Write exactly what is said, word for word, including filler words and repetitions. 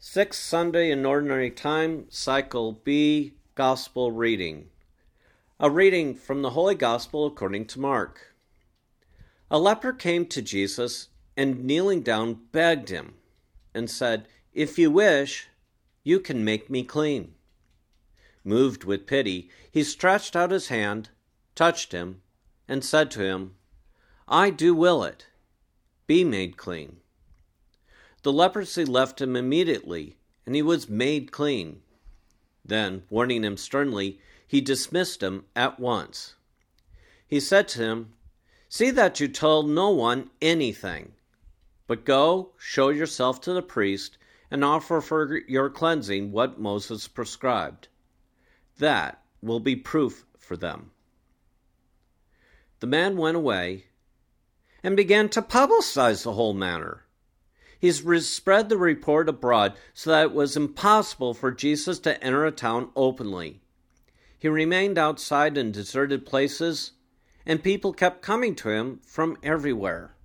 Sixth Sunday in Ordinary Time, Cycle B, Gospel Reading. A reading from the Holy Gospel according to Mark. A leper came to Jesus and kneeling down begged him and said, "If you wish, you can make me clean." Moved with pity, he stretched out his hand, touched him, and said to him, "I do will it. Be made clean." The leprosy left him immediately, and he was made clean. Then, warning him sternly, he dismissed him at once. He said to him, "See that you tell no one anything, but go, show yourself to the priest, and offer for your cleansing what Moses prescribed. That will be proof for them." The man went away and began to publicize the whole matter. He spread the report abroad so that it was impossible for Jesus to enter a town openly. He remained outside in deserted places, and people kept coming to him from everywhere.